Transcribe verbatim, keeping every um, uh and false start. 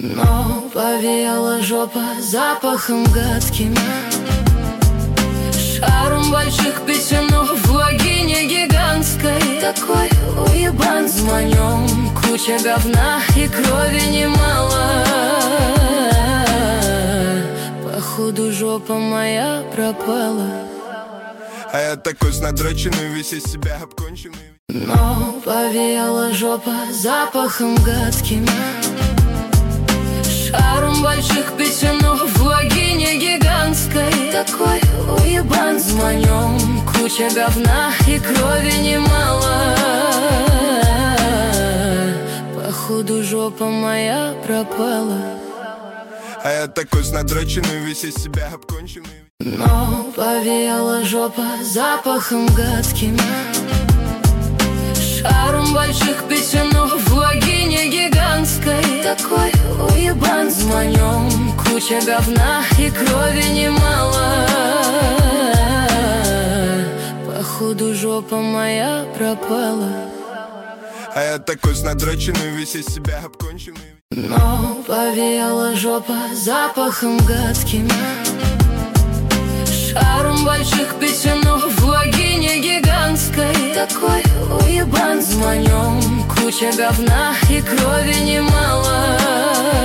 Но повеяла жопа запахом гадким, шаром больших писюнов, вагине гигантской. Такой уебан с манем, куча говна и крови немало. Походу жопа моя пропала. А я такой с надроченный, весь из себя обконченный. Но повеяла жопа запахом гадким, шаром больших писюнов, вагине гигантской. Такой уебан с манем, куча говна и крови немало. Походу жопа моя пропала. А я такой с надроченный, весь из себя обконченный. Но повеяла жопа запахом гадким, шаром больших писюнов, вагине гигантской. Такой уебан с манем, куча говна и крови немало. Походу жопа моя пропала. А я такой с надроченный, весь из себя обконченный. Но повеяла жопа запахом гадким, шаром больших писюнов, вагине гигантской. Такой уебан с манем, куча говна и крови немало.